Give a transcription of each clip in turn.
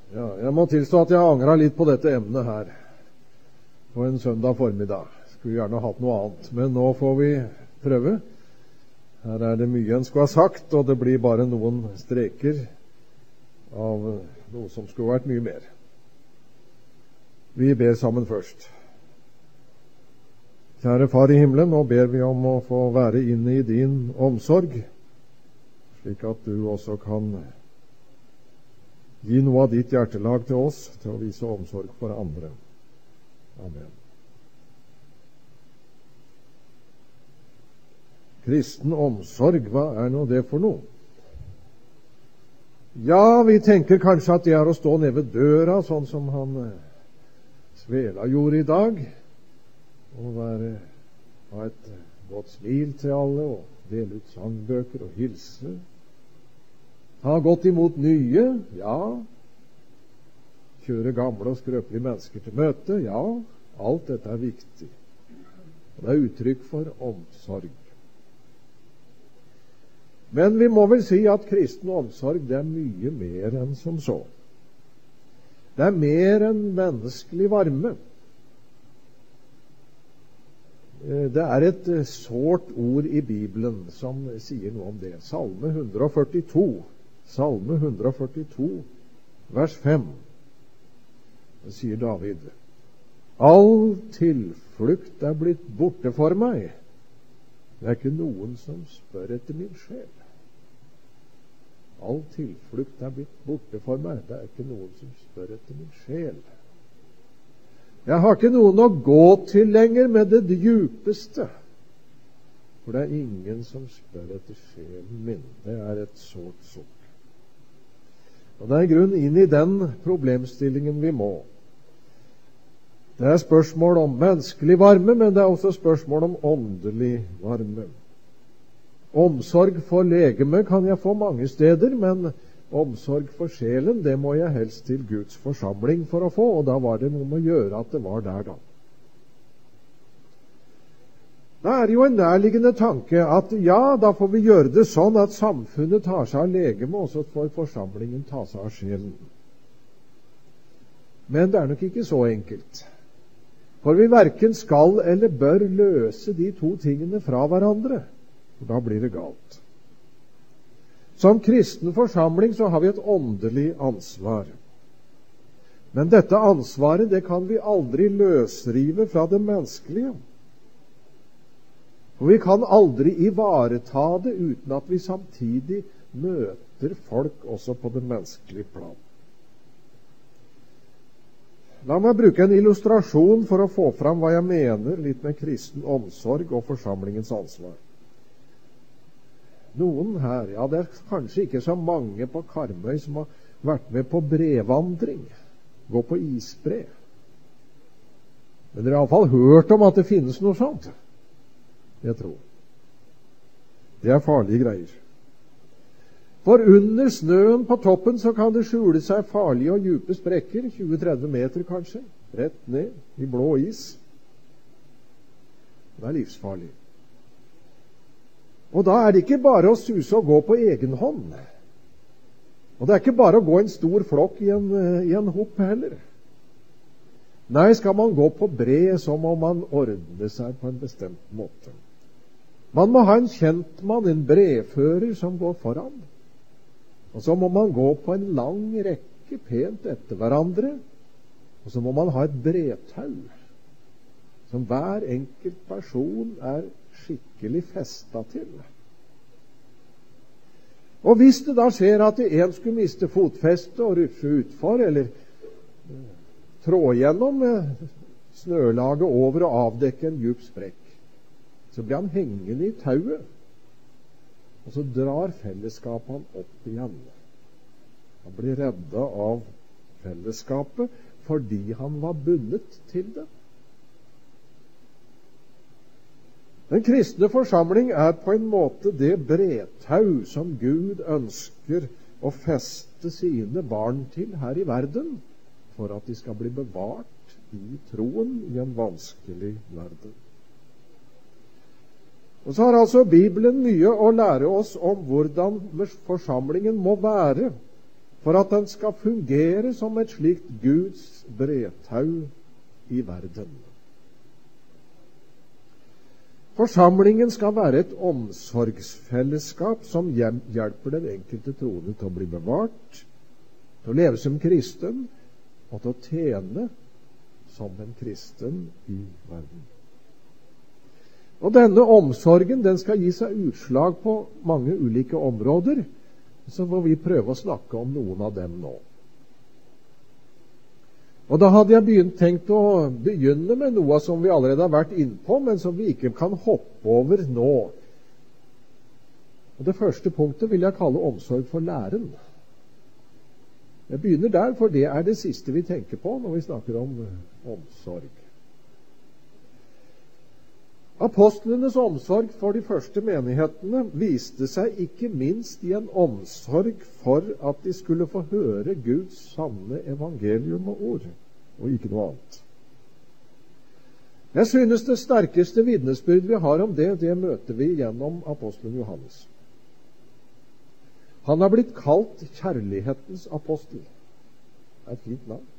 Ja, jeg må tilstå at jeg angret litt på dette emnet her på en søndag formiddag. Skulle gjerne hatt noe annet, men nå får vi prøve. Her er det mye en skulle ha sagt, og det blir bare noen streker av noe som skulle vært mye mer. Vi ber sammen først. Kjære Far i himmelen, nå ber vi om å få være inne i din omsorg, slik at du også kan gi noe av ditt hjertelag til oss, til å vise omsorg for andre. Amen. Kristen omsorg, hva er nå det for noe? Ja, vi tenker kanskje at det er å stå nede ved døra, sånn som han Svela gjorde i dag, og ha et godt smil til alle, og dele ut sangbøker og hilse. Ha godt imot nye, ja. Kjøre gamle og skrøpelige mennesker til møte, ja. Alt dette er viktig. Og det er uttrykk for omsorg. Men vi må vel si at kristen omsorg, det er mye mer enn som så. Det er mer enn menneskelig varme. Det er et sårt ord i Bibelen som sier noe om det. Salme 142, vers 5. Det sier David: All tilflukt er blitt borte for meg. Det er ikke noen som spør etter min sjel. All tilflukt er blitt borte for meg. Det er ikke noen som spør etter min sjel. Jeg har ikke noen å gå til lenger med det djupeste. For det er ingen som spør etter sjelen min. Det er et sårt sukk. Og det er i grunnen inn i den problemstillingen vi må. Det er spørsmål om menneskelig varme, men det er også spørsmål om åndelig varme. Omsorg for legeme kan jeg få mange steder, men omsorg for sjelen, det må jeg helst til Guds forsamling for å få, og da var det noe med å gjøre at det var der da. Da er det jo en nærliggende tanke at ja, da får vi gjøre det sånn at samfunnet tar seg av legeme, og så får forsamlingen ta seg av sjelen. Men det er nok ikke så enkelt. For vi hverken skal eller bør løse de to tingene fra hverandre, for da blir det galt. Som kristen forsamling så har vi et åndelig ansvar. Men dette ansvaret, det kan vi aldri løsrive fra det menneskelige. Og vi kan aldri ivareta det uten at vi samtidig møter folk også på det menneskelige plan. La meg bruke en illustrasjon for å få fram hva jeg mener litt med kristen omsorg og forsamlingens ansvar. Noen her, ja, det er kanskje ikke så mange på Karmøy som har vært med på brevandring, gå på isbre. Men dere har i hvert fall hørt om at det finnes noe sånt. Jeg tror. Det er farlige greier. For under snøen på toppen så kan det skjule seg farlige og dype sprekker, 20-30 meter kanskje, rett ned i blå is. Det er livsfarlig. Og da er det ikke bare å suse og gå på egen hånd. Og det er ikke bare å gå en stor flokk i en hopp heller. Nei, skal man gå på bre, så må man ordne seg på en bestemt måte. Man må ha en kjentmann, en brefører som går foran. Og så må man gå på en lang rekke pent etter hverandre. Og så må man ha et bretau som hver enkelt person er skikkelig festet til. Og hvis det da skjer at en skulle miste fotfestet og rufse utfor, eller trå gjennom snølaget over og avdekke en djup sprekk, så blir han hengende i tauet, og så drar fellesskapet han opp igjen. Han blir reddet av fellesskapet fordi han var bundet til det. Den kristne forsamling er på en måte det bretau som Gud ønsker å feste sine barn til her i verden, for at de skal bli bevart i troen i en vanskelig verden. Og så har altså Bibelen mye å lære oss om hvordan forsamlingen må være for at den skal fungere som et slikt Guds bredtau i verden. Forsamlingen skal være et omsorgsfellesskap som hjelper den enkelte troende til å bli bevart, til å leve som kristen og til å tjene som en kristen i verden. Og denne omsorgen, den skal gi seg utslag på mange ulike områder, så får vi prøve å snakke om noen av dem nå. Og da hadde jeg tenkt å begynne med noe som vi allerede har vært innpå, men som vi ikke kan hoppe over nå. Og det første punktet vil jeg kalle omsorg for læren. Jeg begynner der, for det er det siste vi tenker på når vi snakker om omsorg. Apostlenes omsorg for de første menighetene viste seg ikke minst i en omsorg for at de skulle få høre Guds sanne evangelium og ord, og ikke noe annet. Jeg synes det sterkeste vitnesbyrd vi har om det møter vi gjennom apostelen Johannes. Han har blitt kalt kjærlighetens apostel. Det er et fint navn.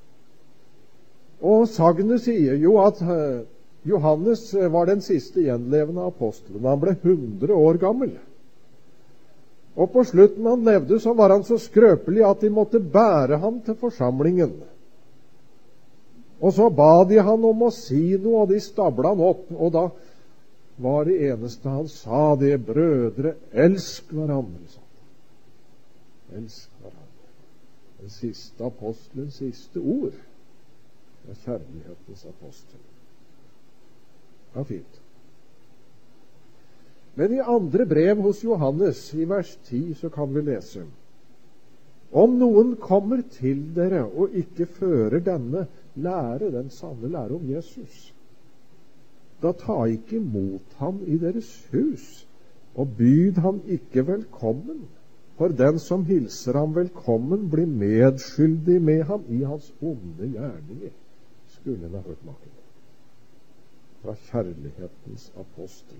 Og sagnet sier jo at Johannes var den siste gjenlevende apostelen. Han ble 100 år gammel. Og på slutten han levde, så var han så skrøpelig at de måtte bære ham til forsamlingen. Og så ba de han om å si noe, og de stabla han opp. Og da var det eneste han sa, det: brødre, elsk hverandre. Elsk hverandre. Den siste apostelens siste ord er kjærlighetens apostel. Ja, fint. Men i andre brev hos Johannes, i vers 10, så kan vi lese: om noen kommer til dere og ikke fører denne lære, den sanne lære om Jesus, da ta ikke imot ham i deres hus, og byd ham ikke velkommen. For den som hilser ham velkommen, blir medskyldig med ham i hans onde gjerninger. Skulle en ha hørt maken. Fra kjærlighetens apostel.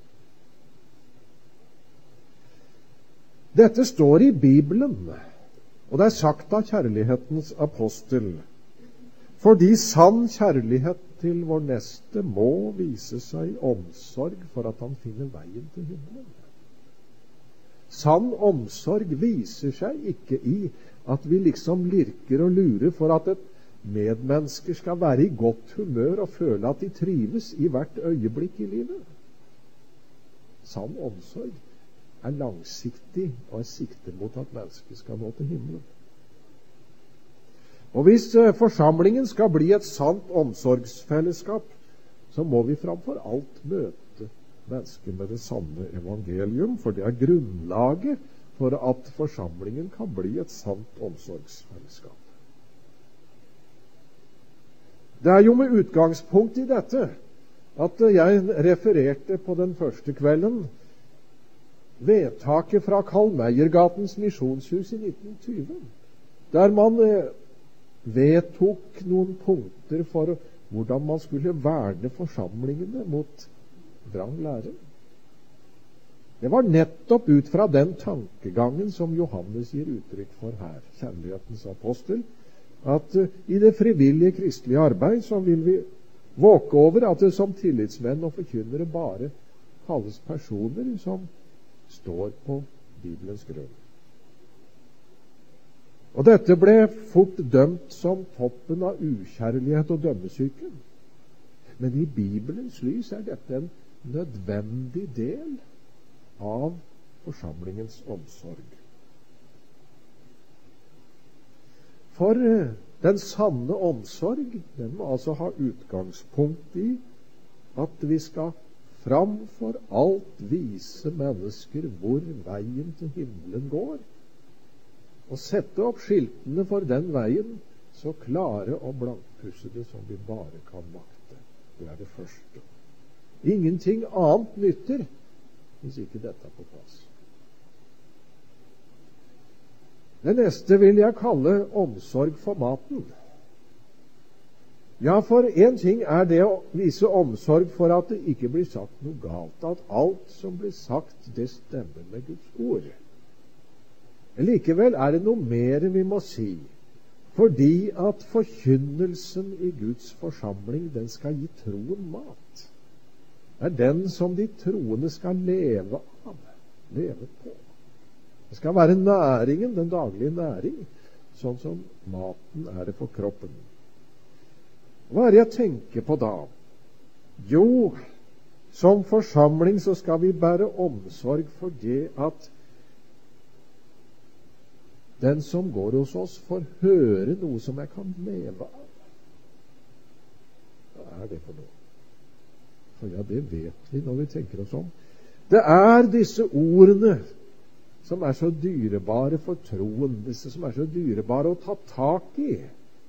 Dette står i Bibelen, og det er sagt av kjærlighetens apostel, fordi sann kjærlighet til vår neste må vise seg i omsorg for at han finner veien til himmelen. Sann omsorg viser seg ikke i at vi liksom lirker og lurer for at et medmennesker skal være i godt humør og føle at de trives i hvert øyeblikk i livet. Sann omsorg er langsiktig og er siktet mot at mennesket skal nå til himmelen. Og hvis forsamlingen skal bli et sant omsorgsfellesskap, så må vi framfor alt møte mennesker med det sanne evangelium, for det er grunnlaget for at forsamlingen kan bli et sant omsorgsfellesskap. Det er jo med utgangspunkt i dette at jeg refererte på den første kvelden vedtaket fra Karl Meiergatens misjonshus i 1920, der man vedtok noen punkter for hvordan man skulle verne forsamlingene mot vrang lære. Det var nettopp ut fra den tankegangen som Johannes gir uttrykk for her, kjærlighetens apostel, at i det frivillige kristelige arbeid så vil vi våke over at det som tillitsmenn og forkynnere bare kalles personer som står på Bibelens grunn. Og dette ble fort dømt som toppen av ukjærlighet og dømmesyke. Men i Bibelens lys er dette en nødvendig del av forsamlingens omsorg. For den sanne omsorg, den må altså ha utgangspunkt i at vi skal framfor alt vise mennesker hvor veien til himmelen går, og sette opp skiltene for den veien så klare og blankpussede som vi bare kan makte. Det er det første. Ingenting annet nytter hvis ikke dette er på plass. Det neste vil jeg kalle omsorg for maten. Ja, for en ting er det å vise omsorg for at det ikke blir sagt noe galt, at alt som blir sagt, det stemmer med Guds ord. Likevel er det noe mer vi må si, fordi at forkynnelsen i Guds forsamling, den skal gi troen mat. Det er den som de troende skal leve av, leve på. Det skal være næringen, den daglige næring, sånn som maten er det for kroppen. Hva er det jeg tenker på da? Jo, som forsamling så skal vi bære omsorg for det at den som går hos oss får høre noe som jeg kan leve av. Hva er det for noe? For ja, det vet vi når vi tenker oss om. Det er disse ordene som er så dyrebare for troen, disse som er så dyrebare å ta tak i.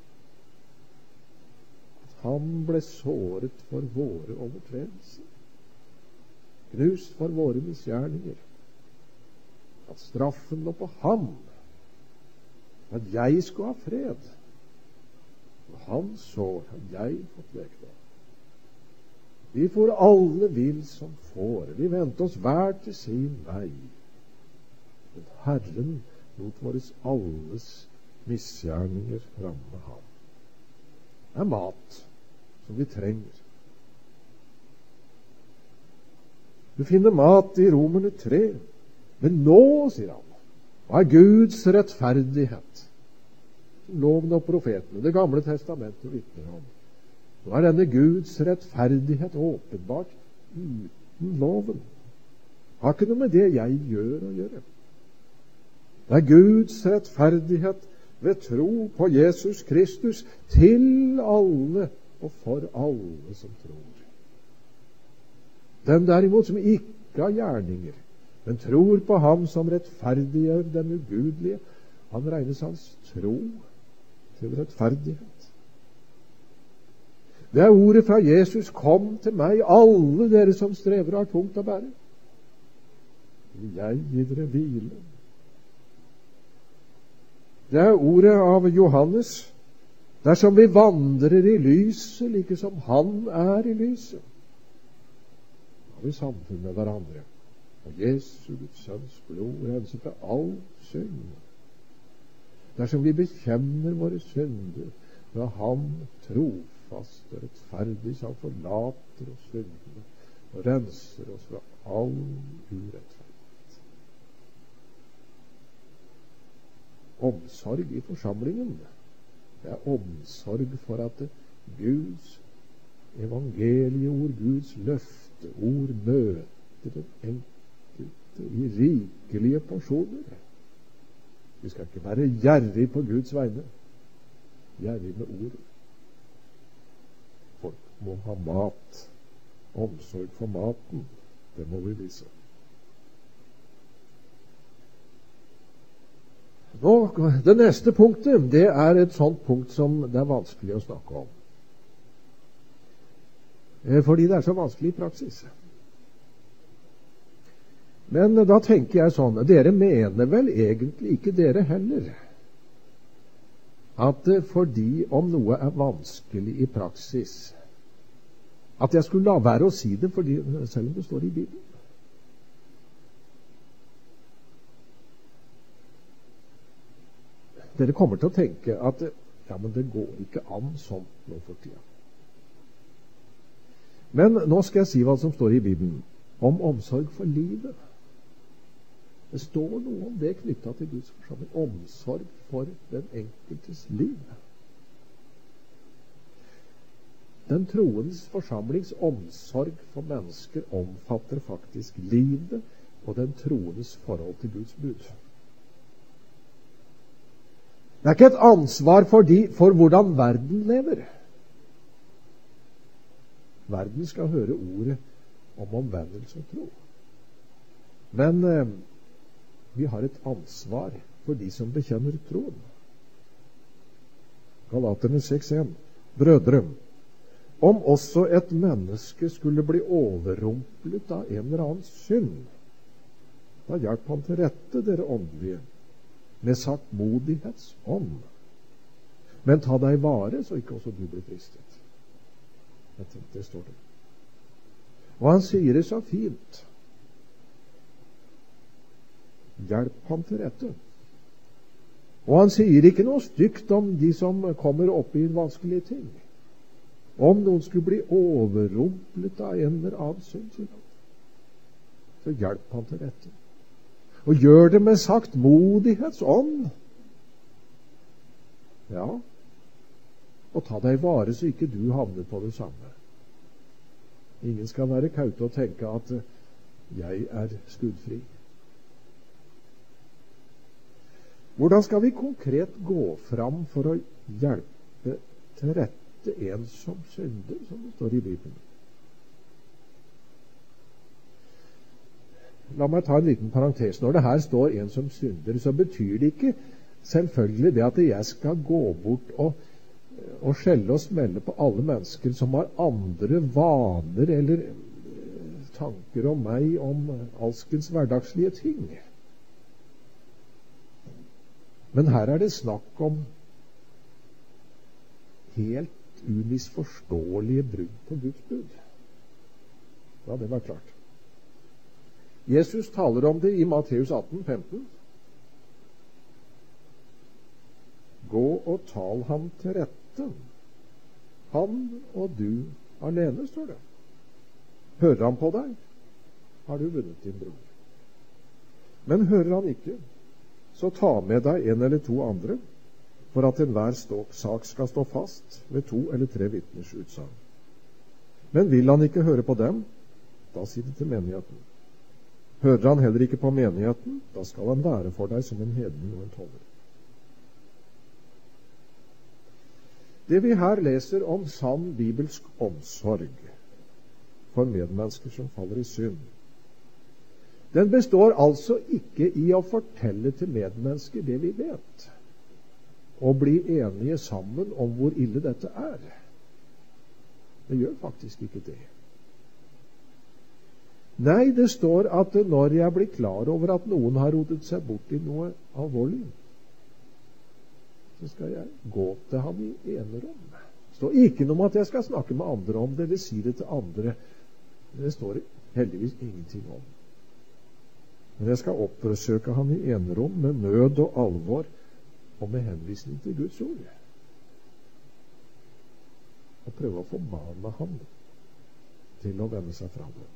Han ble såret for våre overtredelser, knust for våre misgjerninger. At straffen lå på ham, at jeg skulle ha fred. Og han sår har jeg fått lekt av. Vi får alle vill som får. Vi vendte oss hver til sin vei. Men Herren lot våres alles misgjerninger ramme ham. Det er mat som vi trenger. Du finner mat i Romerne 3. Men nå, sier han, hva er Guds rettferdighet? Loven og profetene, Det gamle testamentet vitner om. Nå er denne Guds rettferdighet åpenbart uten loven. Har ikke noe med det jeg gjør å gjøre. Det er Guds rettferdighet ved tro på Jesus Kristus til alle og for alle som tror. Den derimot som ikke har gjerninger, men tror på ham som rettferdiggjør den ugudelige, han regnes hans tro til rettferdighet. Det er ordet fra Jesus: kom til meg, alle dere som strever og har tungt å bære. Jeg gir dere hvile. Det er ordet av Johannes: dersom vi vandrer i lyset, like som han er i lyset, har vi samfunn med hverandre. Og Jesu, Guds sønns blod, renser fra all synd. Dersom vi bekjenner våre synder, da han trofast og rettferdig, som forlater oss syndene og renser oss fra all urettferdighet. Omsorg i forsamlingen, det er omsorg for at Guds evangelieord, Guds løfteord, møter den enkelte i rikelige porsjoner. Vi skal ikke være gjerrig på Guds vegne, gjerrig med ordet. Folk må ha mat. Omsorg for maten, det må vi vise. Nå, det neste punktet, det er et sånt punkt som det er vanskelig å snakke om. Fordi det er så vanskelig i praksis. Men da tenker jeg sånn: dere mener vel egentlig ikke, dere heller, at fordi om noe er vanskelig i praksis, at jeg skulle la være å si det, fordi, selv om det står i Bibelen? Dere kommer til å tenke at ja, men det går ikke an sånt nå for tida. Men nå skal jeg si hva som står i Bibelen om omsorg for livet. Det står noe om det knyttet til Guds forsamling. Omsorg for den enkeltes liv. Den troens forsamlings omsorg for mennesker omfatter faktisk livet og den troendes forhold til Guds bud. Det er ikke et ansvar for hvordan verden lever. Verden skal høre ordet om omvendelse og tro. Men vi har et ansvar for de som bekjenner troen. Galaterne 6,1. Brødre, om også et menneske skulle bli overrumplet av en eller annen synd, da hjelp han til rette, dere åndelige, med saktmodighetsånd. Men ta deg vare, så ikke også du blir fristet. Jeg tenkte, det står det. Og han sier det så fint. Hjelp ham til rette. Og han sier ikke noe stygt om de som kommer opp i vanskelige ting. Om noen skulle bli overrumplet av en eller annen synd, så hjelp han til rette. Og gjør det med saktmodighetsånd. Ja, og ta deg vare så ikke du havner på det samme. Ingen skal være kaute og tenke at jeg er skuddfri. Hvordan skal vi konkret gå fram for å hjelpe til rette en som synder, som det står i Bibelen? La meg ta en liten parentes. Når det her står en som synder, så betyr det ikke selvfølgelig det at jeg skal gå bort og skjelle og smelle på alle mennesker som har andre vaner eller tanker om meg, om alskens hverdagslige ting. Men her er det snakk om helt umisforståelige brudd på Guds bud. Ja, det var klart. Jesus taler om det i Matteus 18,15. Gå og tal ham til rette. Han og du alene, står det. Hører han på deg, har du vunnet din bror. Men hører han ikke, så ta med deg en eller to andre, for at enhver sak skal stå fast ved 2 eller 3 vitners utsagn. Men vil han ikke høre på dem, da si det til menigheten. Hører han heller ikke på menigheten, da skal han være for deg som en hedning og en toller. Det vi her leser om sann bibelsk omsorg for medmennesker som faller i synd, den består altså ikke i å fortelle til medmennesker det vi vet, og bli enige sammen om hvor ille dette er. Det gjør faktisk ikke det. Nei, det står at når jeg blir klar over at noen har rotet seg bort i noe alvorlig, så skal jeg gå til ham i enerom. Det står ikke noe om at jeg skal snakke med andre om det, eller si det til andre. Det står heldigvis ingenting om. Men jeg skal oppsøke ham i enerom med nød og alvor, og med henvisning til Guds ord. Og prøve å formane ham til å vende seg fra det.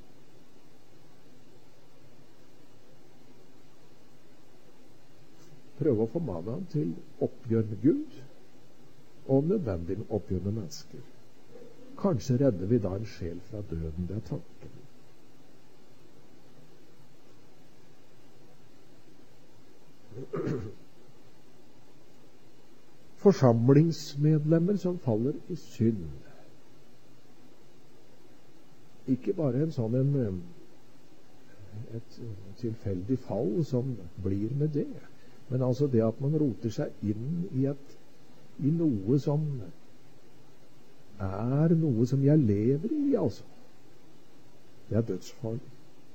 Prøve å formane ham til oppgjør med Gud, og nødvendig oppgjør med mennesker. Kanskje redder vi da en sjel fra døden, det er tanken. Forsamlingsmedlemmer som faller i synd. Ikke bare et tilfeldig fall som blir med det, men altså det at man roter seg inn i noe som er noe som jeg lever i, altså. Det er dødsfarlig.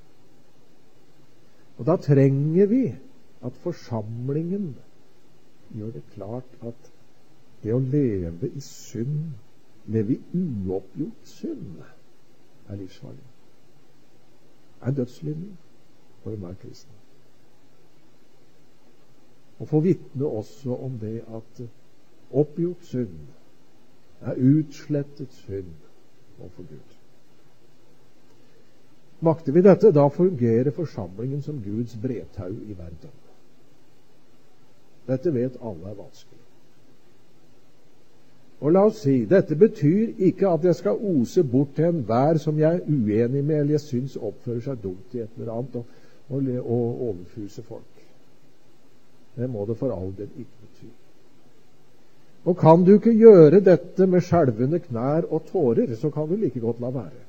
Og da trenger vi at forsamlingen gjør det klart at det å leve i synd, leve i uoppgjort synd, er livsfarlig. Er dødslinjen for enhver kristen. Og få vitne også om det at oppgjort synd er utslettet synd overfor Gud. Makter vi dette, da fungerer forsamlingen som Guds bretau i verden. Dette vet alle er vanskelig. Og la oss si, dette betyr ikke at jeg skal ose bort til enhver som jeg er uenig med, eller jeg syns oppfører seg dumt i et eller annet, og overfuse folk. Det må det for all del ikke bety. Og kan du ikke gjøre dette med skjelvende knær og tårer, så kan du like godt la være.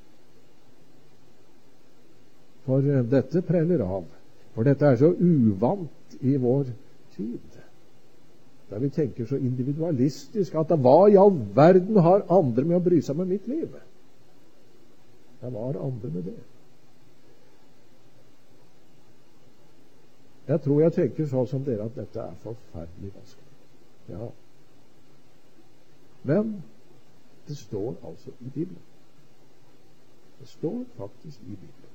For dette preller av. For dette er så uvant i vår tid. Der vi tenker så individualistisk at hva i all verden har andre med å bry seg med mitt liv? Jeg var andre med det. Jeg tror jeg tenker sånn som dere at dette er forferdelig vanskelig. Ja. Men det står altså i Bibelen. Det står faktisk i Bibelen.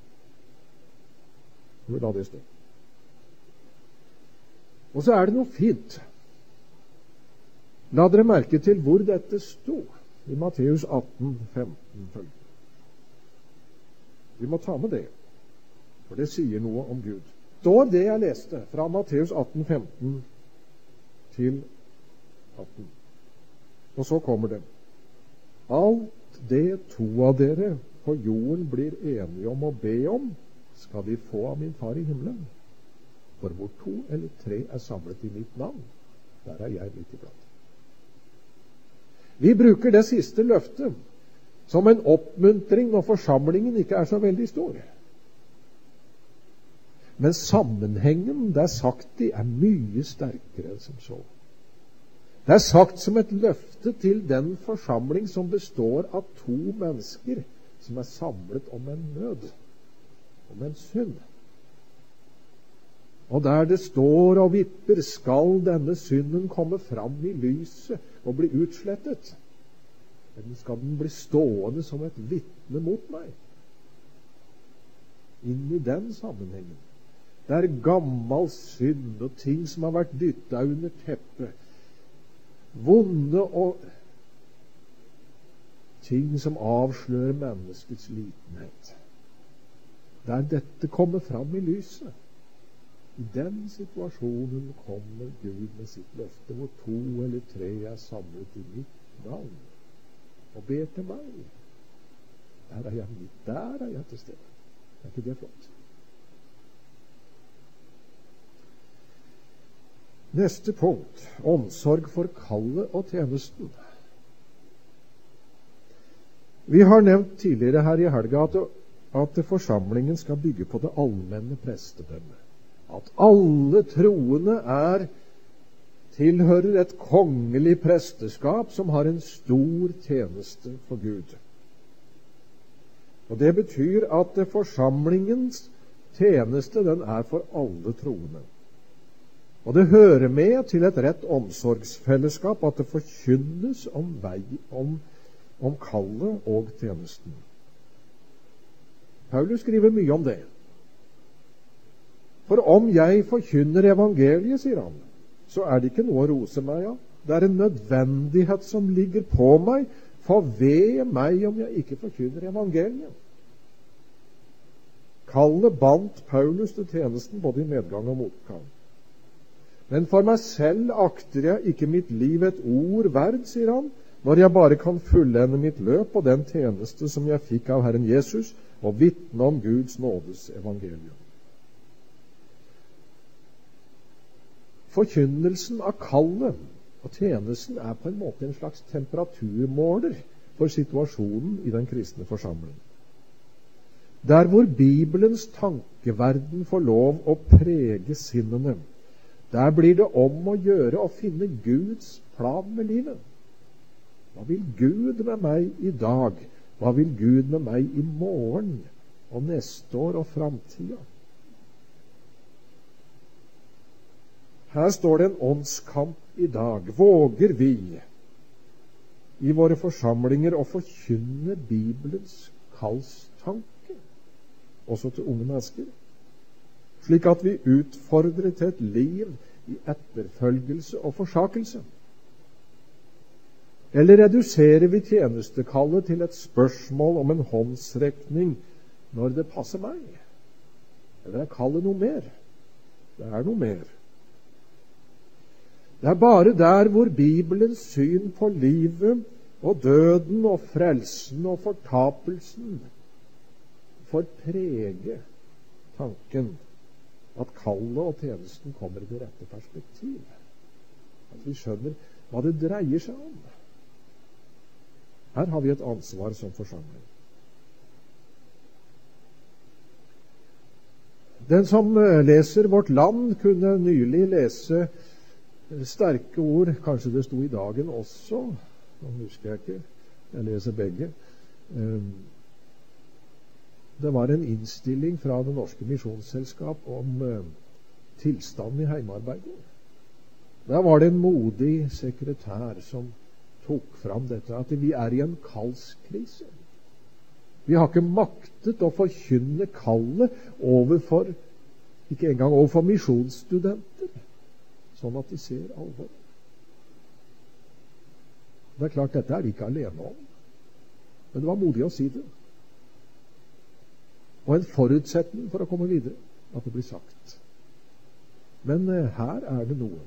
Hvor da det står. Og så er det noe fint La dere merke til hvor dette sto, i Matteus 18, 15 følgende. Vi må ta med det, for det sier noe om Gud. Står det jeg leste fra Matteus 18, 15 til 18. Og så kommer det. Alt det to av dere på jorden blir enige om å be om, skal de få av min far i himmelen. For hvor 2 eller 3 er samlet i mitt navn, der er jeg midt iblant. Vi bruker det siste løftet som en oppmuntring når forsamlingen ikke er så veldig stor. Men sammenhengen det er sagt i er mye sterkere enn som så. Det er sagt som et løfte til den forsamling som består av 2 mennesker som er samlet om en nød, om en synd. Og der det står og vipper, skal denne synden komme fram i lyset og bli utslettet. Eller skal den bli stående som et vitne mot meg? Inn i den sammenhengen. Det er gammel synd og ting som har vært dyttet under teppet. Vonde og ting som avslører menneskets litenhet. Der dette kommer fram i lyset. I den situasjonen kommer Gud med sitt løfte, hvor 2 eller 3 er samlet i mitt navn og ber til meg. Der er jeg til stede. Er ikke det flott? Neste punkt. Omsorg for kallet og tjenesten. Vi har nevnt tidligere her i helga at forsamlingen skal bygge på det allmenne prestedømmet. At alle troende tilhører et kongelig presteskap som har en stor tjeneste for Gud. Og det betyr at forsamlingens tjeneste den er for alle troende. Og det hører med til et rett omsorgsfellesskap at det forkynnes om kallet og tjenesten. Paulus skriver mye om det. For om jeg forkynner evangeliet, sier han, så er det ikke noe å rose meg av. Det er en nødvendighet som ligger på meg, for ved meg om jeg ikke forkynner evangeliet. Kallet bandt Paulus til tjenesten både i medgang og motgang. Men for meg selv akter jeg ikke mitt liv et ord verd, sier han, når jeg bare kan fullende mitt løp og den tjeneste som jeg fikk av Herren Jesus, og vitne om Guds nådes evangelium. Forkynnelsen av kallet og tjenesten er på en måte en slags temperaturmåler for situasjonen i den kristne forsamling. Der hvor Bibelens tankeverden får lov å prege sinnene, der blir det om å gjøre å finne Guds plan med livet. Hva vil Gud med meg i dag? Hva vil Gud med meg i morgen og neste år og framtida? Her står det en åndskamp i dag. Våger vi i våre forsamlinger å forkynne Bibelens kallstanke også til unge mennesker? Slik at vi utfordrer til et liv i etterfølgelse og forsakelse? Eller reduserer vi tjenestekallet til et spørsmål om en håndsrekning når det passer meg? Eller er kallet noe mer? Det er noe mer. Det er bare der hvor Bibelens syn på livet og døden og frelsen og fortapelsen får prege tanken at kallet og tjenesten kommer i det rette perspektiv. At vi skjønner hva det dreier seg om. Her har vi et ansvar som forsamling. Den som leser Vårt Land, kunne nylig lese sterke ord, kanskje det sto i Dagen også, nå husker jeg ikke, jeg leser begge. Det var en innstilling fra Det Norske Misjonsselskap om tilstanden i heimearbeidet. Der var det en modig sekretær som tok fram dette, at vi er i en kallskrise. Vi har ikke maktet å forkynne kallet ikke engang overfor misjonsstudenter, sånn at de ser alvor. Det er klart, dette er de ikke alene om. Men det var modig å si det. Og en forutsetning for å komme videre, at det blir sagt. Men her er det noe.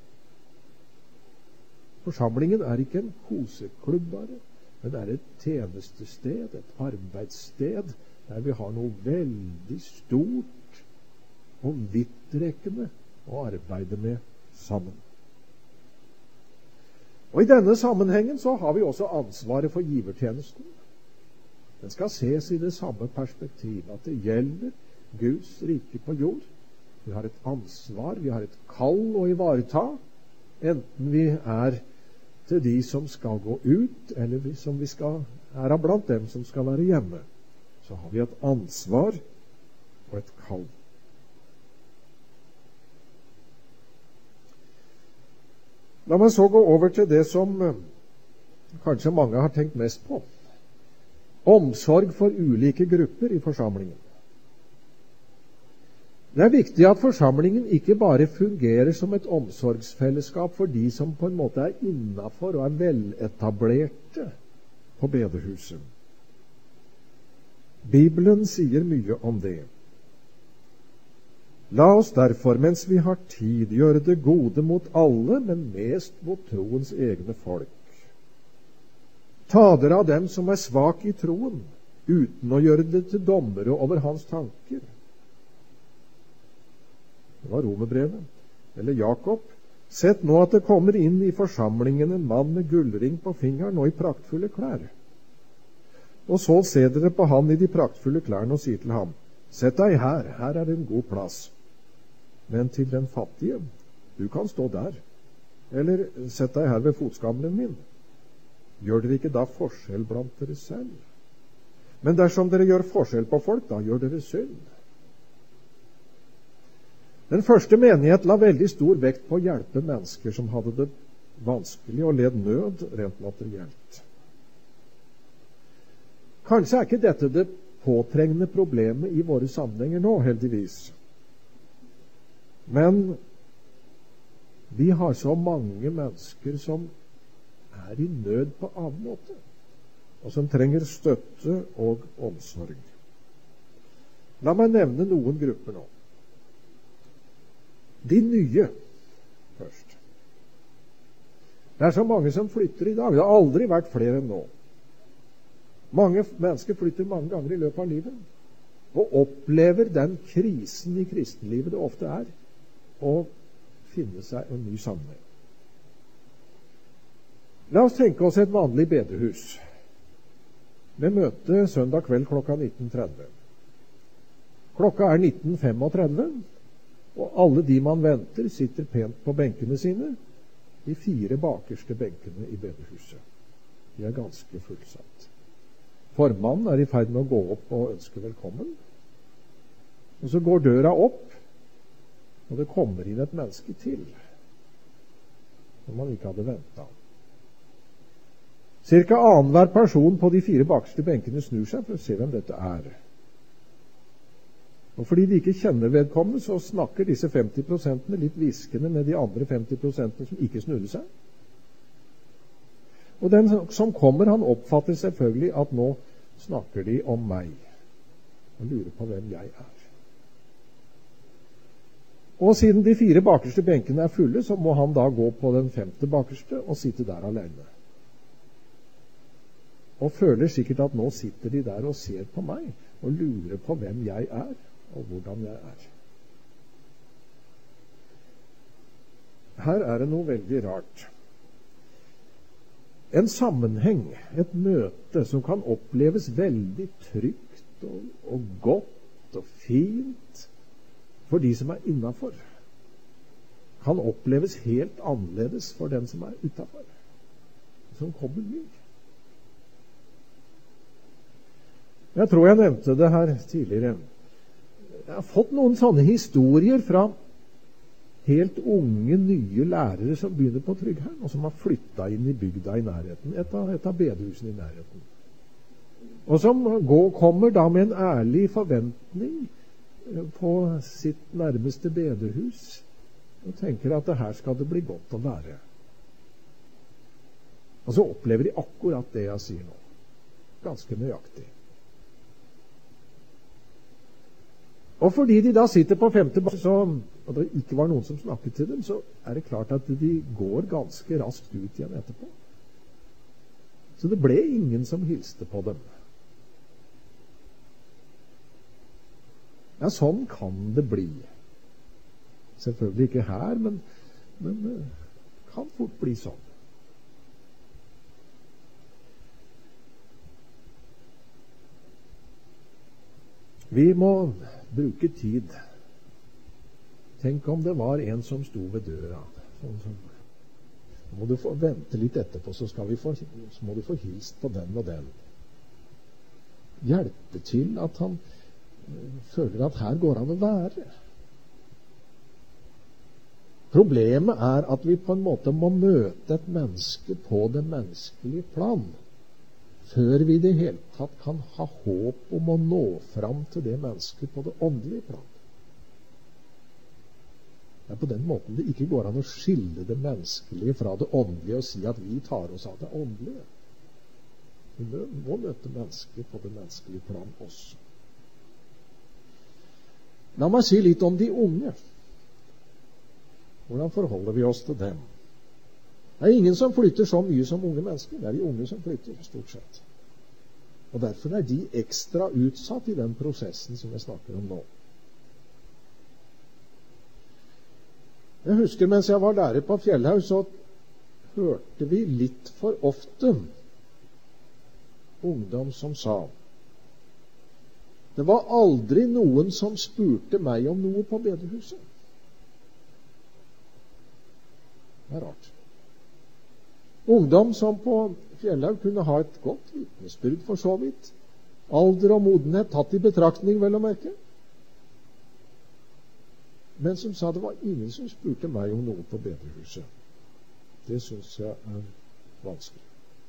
Forsamlingen er ikke en koseklubb bare, men det er et tjenestested, et arbeidssted, der vi har noe veldig stort og vidtrekkende å arbeide med sammen. Og i denne sammenhengen så har vi også ansvaret for givertjenesten. Den skal ses i det samme perspektiv, at det gjelder Guds rike på jord. Vi har et ansvar, vi har et kall å ivareta, enten vi er til de som skal gå ut, eller som vi er blant dem som skal være hjemme. Så har vi et ansvar og et kall. La meg så gå over til det som kanskje mange har tenkt mest på. Omsorg for ulike grupper i forsamlingen. Det er viktig at forsamlingen ikke bare fungerer som et omsorgsfellesskap for de som på en måte er innenfor og er veletablerte på bedehuset. Bibelen sier mye om det. La oss derfor, mens vi har tid, gjøre det gode mot alle, men mest mot troens egne folk. Ta dere av dem som er svak i troen, uten å gjøre det til dommere over hans tanker. Det var Romerbrevet. Eller Jakob. Sett nå at det kommer inn i forsamlingen en mann med gullring på fingeren og i praktfulle klær. Og så ser dere på han i de praktfulle klærne og sier til ham, sett deg her, her er det en god plass. Men til den fattige, du kan stå der. Eller sett deg her ved fotskammelen min. Gjør dere ikke da forskjell blant dere selv? Men dersom dere gjør forskjell på folk, da gjør dere synd. Den første menighet la veldig stor vekt på å hjelpe mennesker som hadde det vanskelig og led nød rent materielt. Kanskje er ikke dette det påtrengende problemet i våre sammenhenger nå, heldigvis. Men vi har så mange mennesker som er i nød på annen måte, og som trenger støtte og omsorg. La meg nevne noen grupper nå. De nye først. Det er så mange som flytter i dag. Det har aldri vært flere enn nå. Mange mennesker flytter mange ganger i løpet av livet, og opplever den krisen i kristenlivet det ofte er, å finne seg en ny sammenheng. La oss tenke oss et vanlig bedehus med møte søndag kveld klokka 19.30. Klokka er 19.35, og alle de man venter sitter pent på benkene sine, de 4 bakerste benkene i bedehuset. De er ganske fullsatt. Formannen er i ferd med å gå opp og ønske velkommen. Og så går døra opp, og det kommer inn et menneske til, som man ikke hadde ventet. Cirka annenhver person på de 4 bakerste benkene snur seg for å se hvem dette er. Og fordi de ikke kjenner vedkommende, så snakker disse 50% litt hviskende med de andre 50% som ikke snudde seg. Og den som kommer, han oppfatter selvfølgelig at nå snakker de om meg, og lurer på hvem jeg er. Og siden de 4 bakerste benkene er fulle, så må han da gå på den 5. bakerste og sitte der alene. Og føler sikkert at nå sitter de der og ser på meg, og lurer på hvem jeg er, og hvordan jeg er. Her er det noe veldig rart. En sammenheng, et møte som kan oppleves veldig trygt og godt og fint for de som er innenfor, kan oppleves helt annerledes for den som er utenfor, som kommer ny. Jeg tror jeg nevnte det her tidligere. Jeg har fått noen sånne historier fra helt unge, nye lærere som begynner på Trygghern, og som har flyttet inn i bygda i nærheten, et av bedehusene i nærheten. Og som kommer da med en ærlig forventning på sitt nærmeste bedehus, og tenker at det her skal det bli godt å være. Og så opplever de akkurat det jeg sier nå. Ganske nøyaktig. Og fordi de da sitter på 5. bakke, og det ikke var noen som snakket til dem, så er det klart at de går ganske raskt ut igjen etterpå. Så det ble ingen som hilste på dem. Ja, sånn kan det bli. Selvfølgelig ikke her, men det kan fort bli sånn. Vi må bruke tid. Tenk om det var en som sto ved døra. Sånn som, så må du få vente litt etterpå, så må du få hilst på den og den. Hjelpe til at han føler at her går han å være. Problemet er at vi på en måte må møte et menneske på det menneskelige plan før vi i det hele tatt kan ha håp om å nå fram til det mennesket på det åndelige plan. Det er på den måten det ikke går an å skille det menneskelige fra det åndelige og si at vi tar oss av det åndelige. Vi må møte mennesket på det menneskelige plan også. La meg si litt om de unge. Hvordan forholder vi oss til dem? Det er ingen som flytter så mye som unge mennesker. Det er de unge som flytter, stort sett. Og derfor er de ekstra utsatt i den prosessen som jeg snakker om nå. Jeg husker mens jeg var der på Fjellhaug, så hørte vi litt for ofte ungdom som sa: det var aldri noen som spurte meg om noe på bedehuset. Det er rart. Ungdom som på Fjellhaug kunne ha et godt vitnesbyrd for så vidt. Alder og modenhet tatt i betraktning, vel å merke. Men som sa det var ingen som spurte meg om noe på bedehuset. Det synes jeg er vanskelig.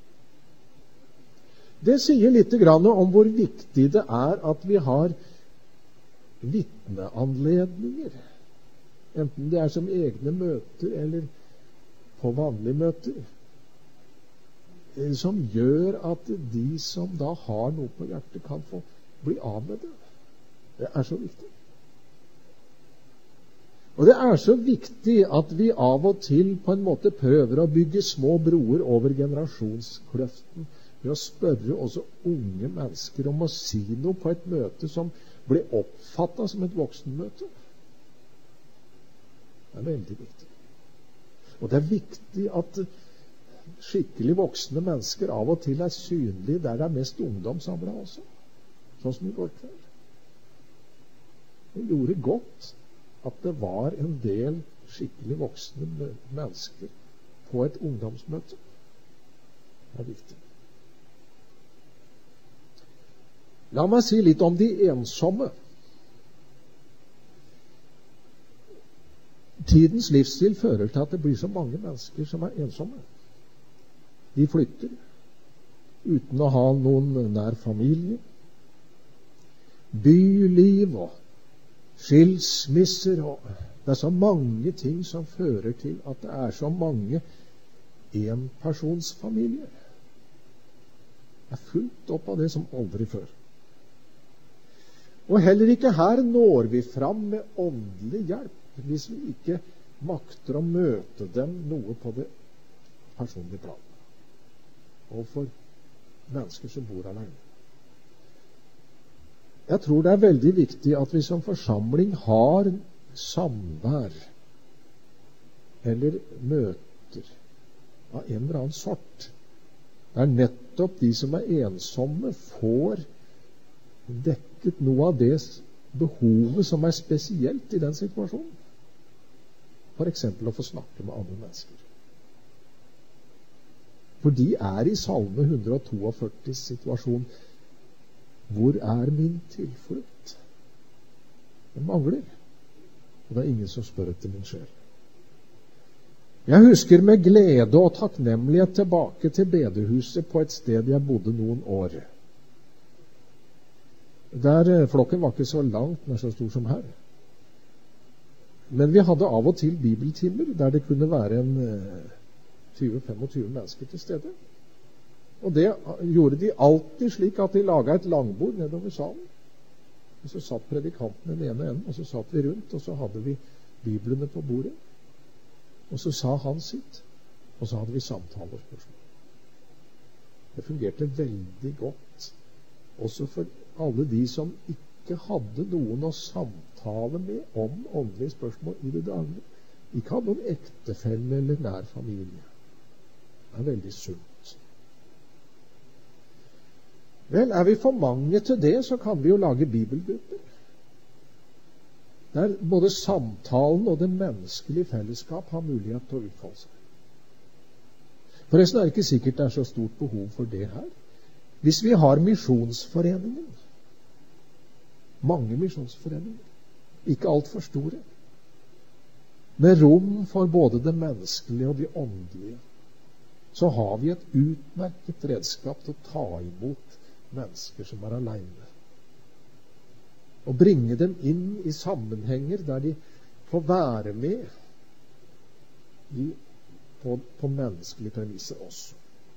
Det sier litt om hvor viktig det er at vi har vitneanledninger. Enten det er som egne møter eller på vanlige møter. Som gjør at de som da har noe på hjertet, kan få bli av med det. Det er så viktig. Og det er så viktig at vi av og til på en måte prøver å bygge små broer over generasjonskløften ved å spørre også unge mennesker om å si noe på et møte som ble oppfattet som et voksenmøte. Det er veldig viktig. Og det er viktig at skikkelig voksne mennesker av og til er synlige der det er mest ungdom samlet også. Sånn som i går kveld. Det gjorde godt at det var en del skikkelig voksne mennesker på et ungdomsmøte. Det er viktig. La meg si litt om de ensomme. Tidens livsstil fører til at det blir så mange mennesker som er ensomme. De flytter uten å ha noen nær familie. Byliv og skilsmisser, og det er så mange ting som fører til at det er så mange enpersonsfamilier. Det er fullt opp av det som aldri før. Og heller ikke her når vi fram med åndelig hjelp hvis vi ikke makter å møte dem noe på det personlige plan. Og for mennesker som bor alene. Jeg tror det er veldig viktig at vi som forsamling har samvær eller møter av en eller annen sort. Det er nettopp de som er ensomme får dekket noe av det behovet som er spesielt i den situasjonen. For eksempel å få snakke med andre mennesker. For de er i Salme 142 situasjon. Hvor er min tilflukt? Det mangler. Og det er ingen som spør etter min sjel. Jeg husker med glede og takknemlighet tilbake til bedehuset på et sted jeg bodde noen år. Der flokken var ikke så langt, men så stor som her. Men vi hadde av og til bibeltimer der det kunne være 20-25 mennesker til stede. Og det gjorde de alltid slik at de laget et langbord nedover salen. Og så satt predikanten i den ene enden, og så satt vi rundt, og så hadde vi biblene på bordet. Og så sa han sitt, og så hadde vi samtale og spørsmål. Det fungerte veldig godt, også for alle de som ikke hadde noen å samtale med om åndelige spørsmål i det daglige. Ikke hadde noen ektefelle eller nær familie. Det er veldig sunt. Vel, er vi for mange til det, så kan vi jo lage bibelgrupper. Der både samtalen og det menneskelige fellesskap har mulighet til å utfolde seg. Forresten er det ikke sikkert det er så stort behov for det her. Hvis vi har misjonsforeningen, mange misjonsforeninger, ikke alt for store, med rom for både det menneskelige og det åndelige, så har vi et utmerket redskap til å ta imot mennesker som er alene. Og bringe dem inn i sammenhenger der de får være med på menneskelige premisser også.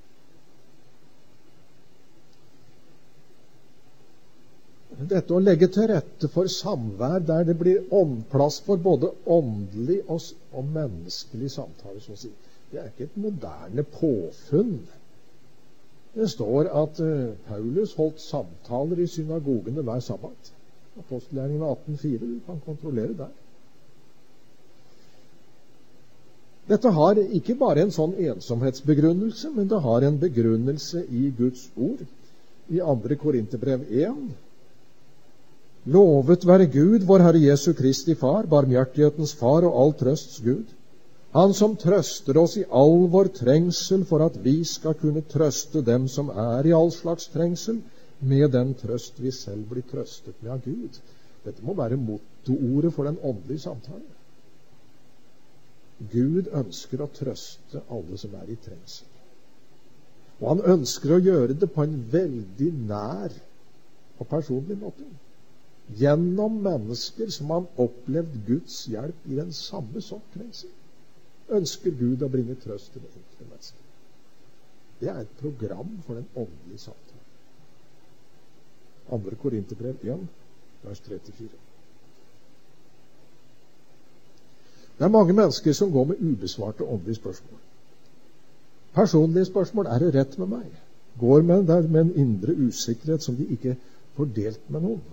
Dette å legge til rette for samvær der det blir plass for både åndelig og menneskelig samtale, så å si, det er ikke et moderne påfunn. Det står at Paulus holdt samtaler i synagogene hver sabbat. Apostelgjerningen 18,4, du kan kontrollere der. Dette har ikke bare en sånn ensomhetsbegrunnelse, men det har en begrunnelse i Guds ord. I 2. Korinterbrev 1. Lovet være Gud, vår Herre Jesu Kristi Far, barmhjertighetens Far og all trøsts Gud. Han som trøster oss i all vår trengsel, for at vi skal kunne trøste dem som er i all slags trengsel, med den trøst vi selv blir trøstet med av Gud. Dette må være mottoordet for den åndelige samtalen. Gud ønsker å trøste alle som er i trengsel. Og han ønsker å gjøre det på en veldig nær og personlig måte. Gjennom mennesker som har opplevd Guds hjelp i den samme sort trengsel, ønsker Gud å bringe trøst til det enkelte mennesket. Det er et program for den åndelige samtalen. 2. Korinterbrev 1, vers 34. Det er mange mennesker som går med ubesvarte åndelige spørsmål. Personlige spørsmål: er det rett med meg? Går med der med en indre usikkerhet som de ikke får delt med noen.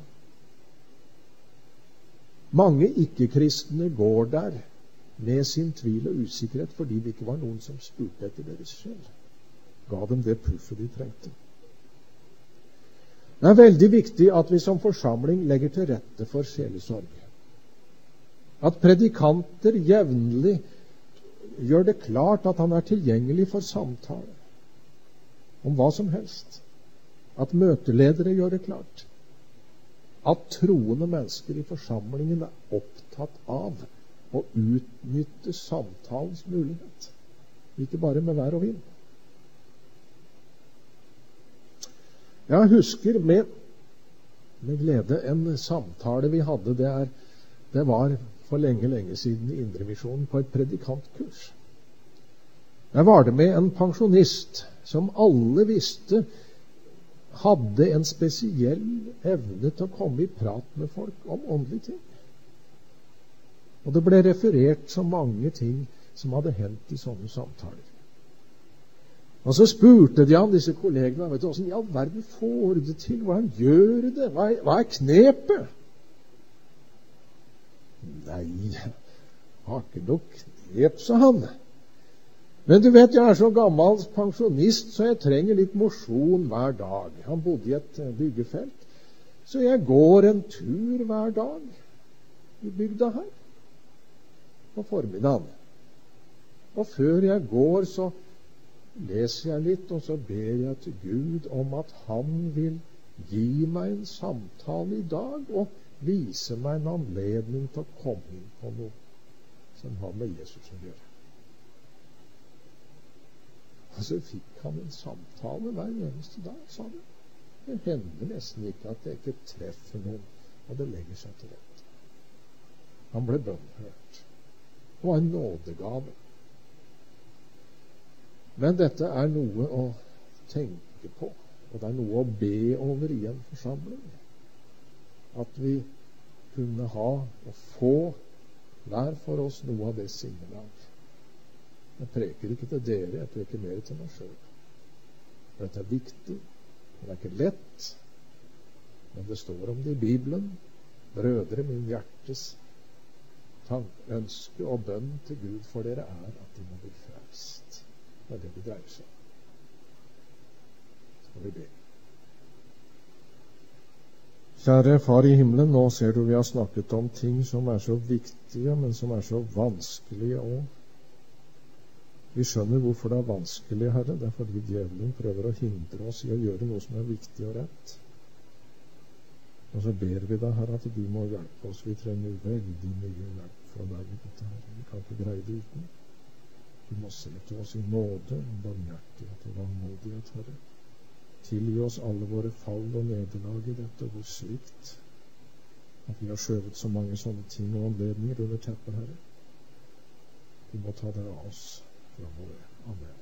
Mange ikke-kristne går der med sin tvil og usikkerhet fordi det ikke var noen som spurte etter deres sjel. Ga dem det puffet de trengte. Det er veldig viktig at vi som forsamling legger til rette for sjelesorg. At predikanter jevnlig gjør det klart at han er tilgjengelig for samtale om hva som helst. At møteledere gjør det klart. At troende mennesker i forsamlingen er opptatt av å utnytte samtalens mulighet. Ikke bare med vær og vind. Jeg husker med glede en samtale vi hadde. Det var for lenge siden i Indremisjonen på et predikantkurs. Der var det med en pensjonist som alle visste hadde en spesiell evne til å komme i prat med folk om åndelige ting. Og det ble referert så mange ting som hadde hendt i sånne samtaler. Og så spurte de han, disse kollegene, vet du, hvordan i all verden får du det til? Hvordan gjør du det? Hva er knepet? Nei, jeg har ikke noe knep, sa han. Men du vet, jeg er så gammel pensjonist, så jeg trenger litt mosjon hver dag. Han bodde i et byggefelt, så jeg går en tur hver dag i bygda her på formiddagen. Og før jeg går, så leser jeg litt, og så ber jeg til Gud om at han vil gi meg en samtale i dag og vise meg en anledning til å komme inn på noe som har med Jesus å gjøre. Og så fikk han en samtale hver eneste dag, sa det. Det hender nesten ikke at jeg ikke treffer noen, og det legger seg til rette. Han ble bønnhørt. Det var en nådegave. Men dette er noe å tenke på, og det er noe å be over i en forsamling. At vi kunne ha og få hver for oss noe av det sinnelag. Jeg preker ikke til dere, jeg preker mer til meg selv. Dette er viktig, det er ikke lett, men det står om det i Bibelen. Brødre, min hjertes ønske og bønn til Gud for dere er at de må bli frelst. Det er det det dreier seg om. Skal vi be. Kjære Far i himmelen, nå ser du vi har snakket om ting som er så viktige, men som er så vanskelige også. Vi skjønner hvorfor det er vanskelig, Herre. Det er fordi djevelen prøver å hindre oss i å gjøre noe som er viktig og rett. Og så ber vi deg, Herre, at du må hjelpe oss. Vi trenger veldig mye hjelp fra deg i dette, Herre. Vi kan ikke greie det uten. Du må se til oss i nåde, barmhjertighet og langmodighet, Herre. Tilgi oss alle våre fall og nederlag i dette, hvor svikt. At vi har skjøvet så mange sånne ting og anledninger under teppet, Herre. Du må ta deg av oss fra våre. Amen.